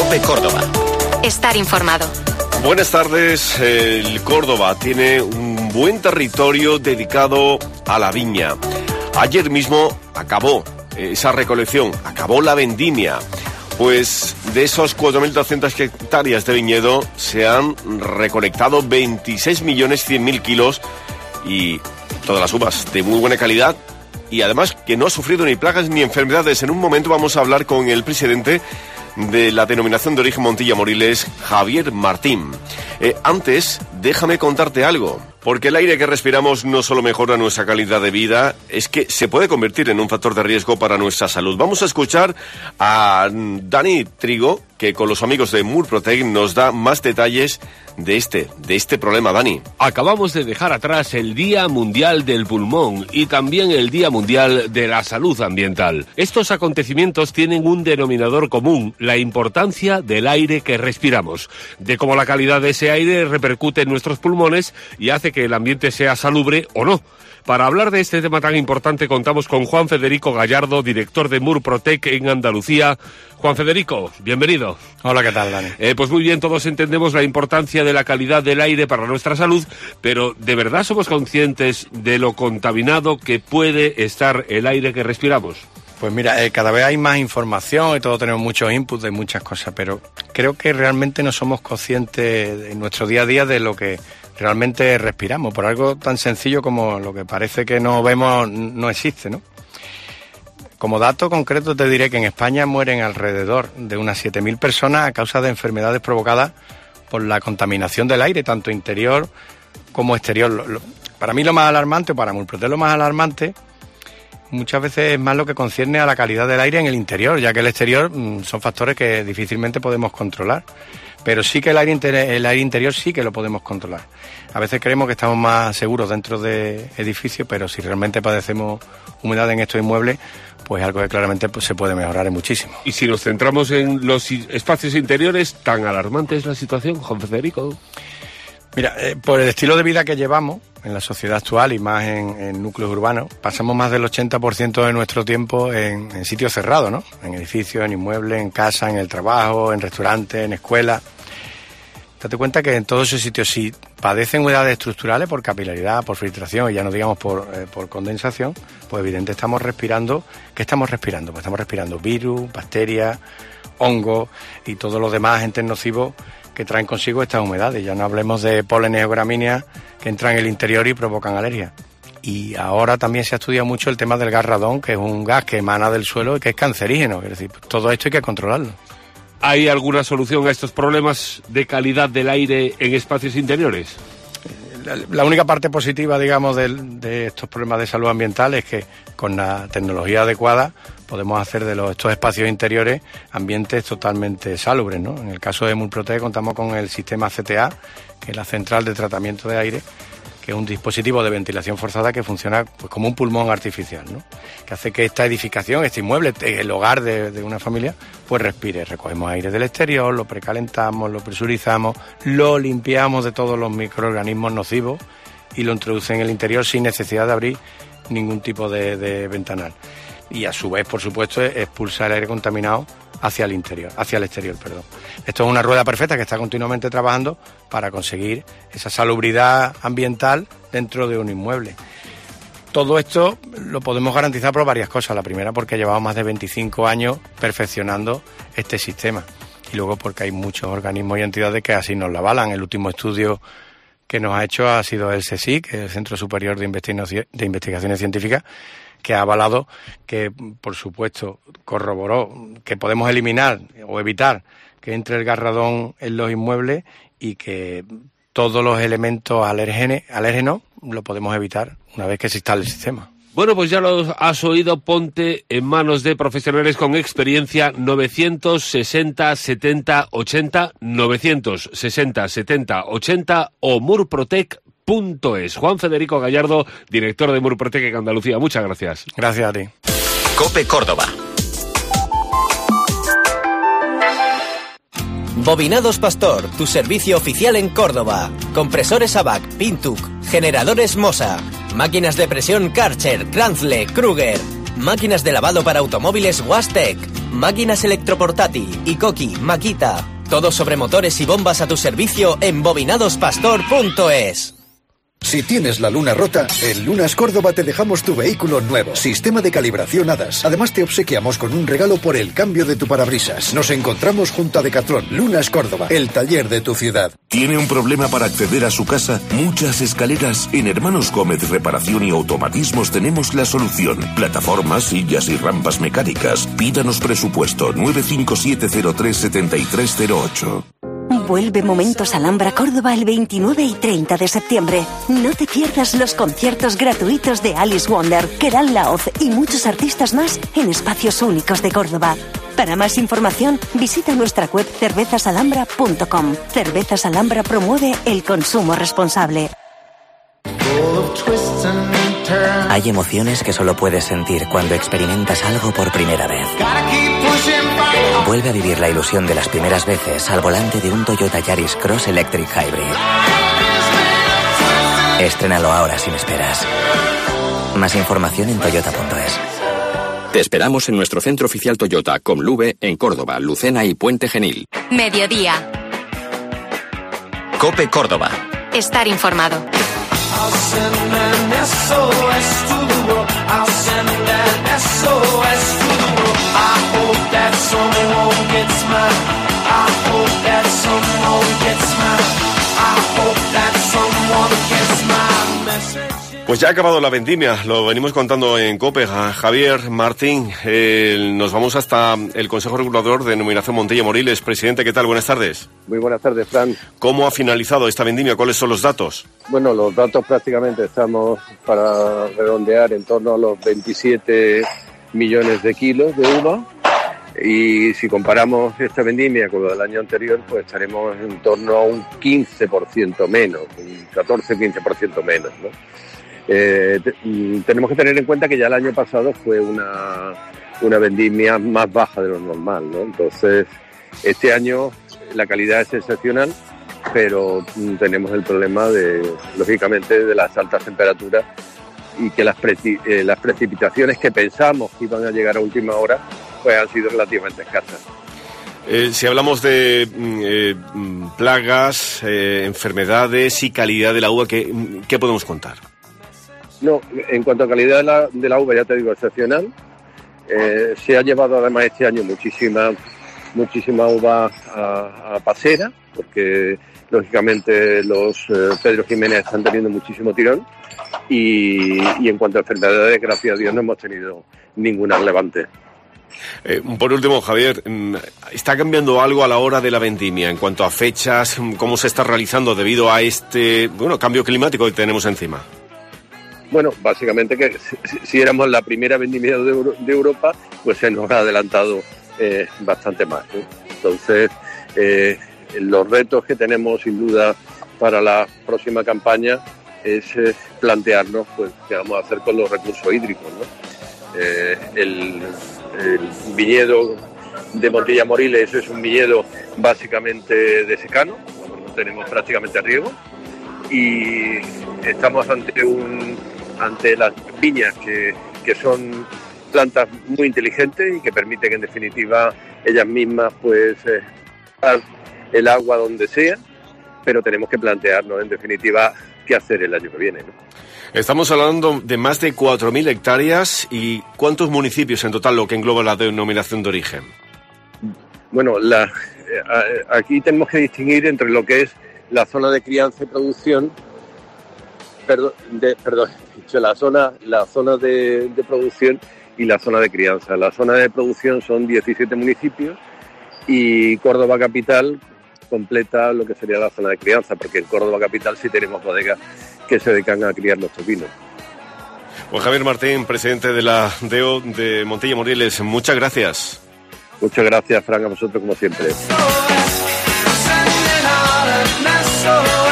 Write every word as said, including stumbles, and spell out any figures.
COPE Córdoba. Estar informado. Buenas tardes. El Córdoba tiene un buen territorio dedicado a la viña. Ayer mismo acabó esa recolección, acabó la vendimia. Pues de esos cuatro mil doscientas hectáreas de viñedo se han recolectado veintiséis millones cien mil kilos y todas las uvas de muy buena calidad y además que no ha sufrido ni plagas ni enfermedades. En un momento vamos a hablar con el presidente de la denominación de origen Montilla Moriles, Javier Martín. Eh, antes, déjame contarte algo, porque el aire que respiramos no solo mejora nuestra calidad de vida, es que se puede convertir en un factor de riesgo para nuestra salud. Vamos a escuchar a Dani Trigo, que con los amigos de Murprotec nos da más detalles de este, de este problema. Dani. Acabamos de dejar atrás el Día Mundial del Pulmón y también el Día Mundial de la Salud Ambiental. Estos acontecimientos tienen un denominador común, la importancia del aire que respiramos, de cómo la calidad de ese aire repercute en nuestros pulmones y hace que el ambiente sea salubre o no. Para hablar de este tema tan importante contamos con Juan Federico Gallardo, director de Murprotec en Andalucía. Juan Federico, bienvenido. Hola, ¿qué tal, Dani? Eh, pues muy bien, todos entendemos la importancia de la calidad del aire para nuestra salud, pero ¿de verdad somos conscientes de lo contaminado que puede estar el aire que respiramos? Pues mira, eh, cada vez hay más información y todos tenemos muchos inputs de muchas cosas, pero creo que realmente no somos conscientes en nuestro día a día de lo que realmente respiramos, por algo tan sencillo como lo que parece que no vemos no existe, ¿no? Como dato concreto te diré que en España mueren alrededor de unas siete mil personas a causa de enfermedades provocadas por la contaminación del aire, tanto interior como exterior. Lo, lo, para mí lo más alarmante, o para Murprotec lo más alarmante, muchas veces es más lo que concierne a la calidad del aire en el interior, ya que el exterior mmm, son factores que difícilmente podemos controlar. Pero sí que el aire, inter- el aire interior sí que lo podemos controlar. A veces creemos que estamos más seguros dentro de edificios, pero si realmente padecemos humedad en estos inmuebles, pues algo que claramente pues, se puede mejorar muchísimo. Y si nos centramos en los espacios interiores, ¿tan alarmante es la situación, Juan Federico? Mira, eh, por el estilo de vida que llevamos en la sociedad actual y más en, en núcleos urbanos, pasamos más del ochenta por ciento de nuestro tiempo en, en sitios cerrados, ¿no? En edificios, en inmuebles, en casa, en el trabajo, en restaurantes, en escuelas. Date cuenta que en todos esos sitios, si padecen humedades estructurales por capilaridad, por filtración y ya no digamos por, eh, por condensación, pues evidente estamos respirando. ¿Qué estamos respirando? Pues estamos respirando virus, bacterias, hongos y todos los demás agentes nocivos que traen consigo estas humedades. Ya no hablemos de pólenes o gramíneas que entran en el interior y provocan alergias. Y ahora también se ha estudiado mucho el tema del gas radón, que es un gas que emana del suelo y que es cancerígeno. Es decir, todo esto hay que controlarlo. ¿Hay alguna solución a estos problemas de calidad del aire en espacios interiores? La, la única parte positiva, digamos, de, de estos problemas de salud ambiental es que con la tecnología adecuada podemos hacer de los, estos espacios interiores ambientes totalmente salubres, ¿no? En el caso de Murprotec contamos con el sistema C T A, que es la central de tratamiento de aire, que es un dispositivo de ventilación forzada que funciona pues, como un pulmón artificial, ¿no? Que hace que esta edificación, este inmueble, el hogar de, de una familia, pues respire. Recogemos aire del exterior, lo precalentamos, lo presurizamos, lo limpiamos de todos los microorganismos nocivos y lo introducen en el interior sin necesidad de abrir ningún tipo de, de ventanal. Y a su vez, por supuesto, expulsa el aire contaminado hacia el interior, hacia el exterior, perdón. Esto es una rueda perfecta que está continuamente trabajando para conseguir esa salubridad ambiental dentro de un inmueble. Todo esto lo podemos garantizar por varias cosas. La primera, porque llevamos más de veinticinco años perfeccionando este sistema. Y luego porque hay muchos organismos y entidades que así nos lo avalan. El último estudio que nos ha hecho ha sido el CSIC, el Centro Superior de Investigaciones, de Investigaciones Científicas, que ha avalado que, por supuesto, corroboró que podemos eliminar o evitar que entre el gas radón en los inmuebles y que todos los elementos alérgenos lo podemos evitar una vez que se instale el sistema. Bueno, pues ya lo has oído, ponte en manos de profesionales con experiencia. Novecientos sesenta setenta ochenta, novecientos sesenta setenta ochenta o murprotec punto es. Juan Federico Gallardo, director de Murprotec en Andalucía. Muchas gracias. Gracias a ti. COPE Córdoba. Bobinados Pastor, tu servicio oficial en Córdoba. Compresores ABAC, Pintuc, generadores Mosa, máquinas de presión Karcher, Kranzle, Kruger, máquinas de lavado para automóviles Wastec, Máquinas Electroportátil, Ikoki, Makita. Todo sobre motores y bombas a tu servicio en bobinados pastor punto es. Si tienes la luna rota, en Lunas Córdoba te dejamos tu vehículo nuevo. Sistema de calibración A D A S. Además te obsequiamos con un regalo por el cambio de tu parabrisas. Nos encontramos junto a Decathlon. Lunas Córdoba, el taller de tu ciudad. ¿Tiene un problema para acceder a su casa? Muchas escaleras. En Hermanos Gómez Reparación y Automatismos tenemos la solución. Plataformas, sillas y rampas mecánicas. Pídanos presupuesto nueve cinco siete cero tres siete tres cero ocho. Vuelve Momentos Alhambra Córdoba el veintinueve y treinta de septiembre. No te pierdas los conciertos gratuitos de Alice Wonder, Keral Laoz y muchos artistas más en espacios únicos de Córdoba. Para más información, visita nuestra web cervezas alhambra punto com. Cervezas Alhambra promueve el consumo responsable. Hay emociones que solo puedes sentir cuando experimentas algo por primera vez. Vuelve a vivir la ilusión de las primeras veces al volante de un Toyota Yaris Cross Electric Hybrid. Estrénalo ahora sin esperas. Más información en toyota punto es. Te esperamos en nuestro centro oficial Toyota, Comlube, en Córdoba, Lucena y Puente Genil. Mediodía. COPE Córdoba. Estar informado. I'll send an S O S to the world. I'll send an S O S to the world. I hope that someone gets mine. I hope that someone gets mine. I hope that someone gets my message. Pues ya ha acabado la vendimia, lo venimos contando en COPE. Javier Martín, eh, nos vamos hasta el Consejo Regulador de Denominación Montilla Moriles. Presidente, ¿qué tal? Buenas tardes. Muy buenas tardes, Fran. ¿Cómo ha finalizado esta vendimia? ¿Cuáles son los datos? Bueno, los datos prácticamente estamos para redondear en torno a los veintisiete millones de kilos de uva. Y si comparamos esta vendimia con la del año anterior, pues estaremos en torno a un quince por ciento menos, un catorce a quince por ciento menos, ¿no? Eh, te, tenemos que tener en cuenta que ya el año pasado fue una, una vendimia más baja de lo normal, ¿no? Entonces, este año la calidad es excepcional, pero tenemos el problema de, lógicamente, de las altas temperaturas y que las, pre, eh, las precipitaciones que pensamos que iban a llegar a última hora, pues han sido relativamente escasas. Eh, si hablamos de eh, plagas, eh, enfermedades y calidad de la uva, ¿qué, qué podemos contar? No, en cuanto a calidad de la, de la uva, ya te digo, excepcional. Eh, se ha llevado además este año muchísima muchísima uva a, a pasera, porque lógicamente los eh, Pedro Jiménez están teniendo muchísimo tirón. Y, y en cuanto a enfermedades, gracias a Dios, no hemos tenido ninguna relevante. Eh, por último, Javier, ¿está cambiando algo a la hora de la vendimia en cuanto a fechas? ¿Cómo se está realizando debido a este bueno cambio climático que tenemos encima? Bueno, básicamente que si, si éramos la primera vendimia de, Euro, de Europa, pues se nos ha adelantado eh, bastante más, ¿no? Entonces, eh, los retos que tenemos sin duda para la próxima campaña es eh, plantearnos pues qué vamos a hacer con los recursos hídricos, ¿no? Eh, el, el viñedo de Montilla Moriles es un viñedo básicamente de secano, no tenemos prácticamente riego, y estamos ante un ante las viñas que, que son plantas muy inteligentes y que permiten en definitiva ellas mismas pues eh, dar el agua donde sea, pero tenemos que plantearnos en definitiva qué hacer el año que viene, ¿no? Estamos hablando de más de cuatro mil hectáreas y ¿cuántos municipios en total lo que engloba la denominación de origen? Bueno, la, eh, aquí tenemos que distinguir entre lo que es la zona de crianza y producción, perdón, de, perdón la zona, la zona de, de producción y la zona de crianza. La zona de producción son diecisiete municipios y Córdoba Capital completa lo que sería la zona de crianza, porque en Córdoba Capital sí tenemos bodegas que se dedican a criar nuestros vinos. Pues Javier Martín, presidente de la D E O de Montilla Moriles, muchas gracias. Muchas gracias, Fran, a vosotros como siempre.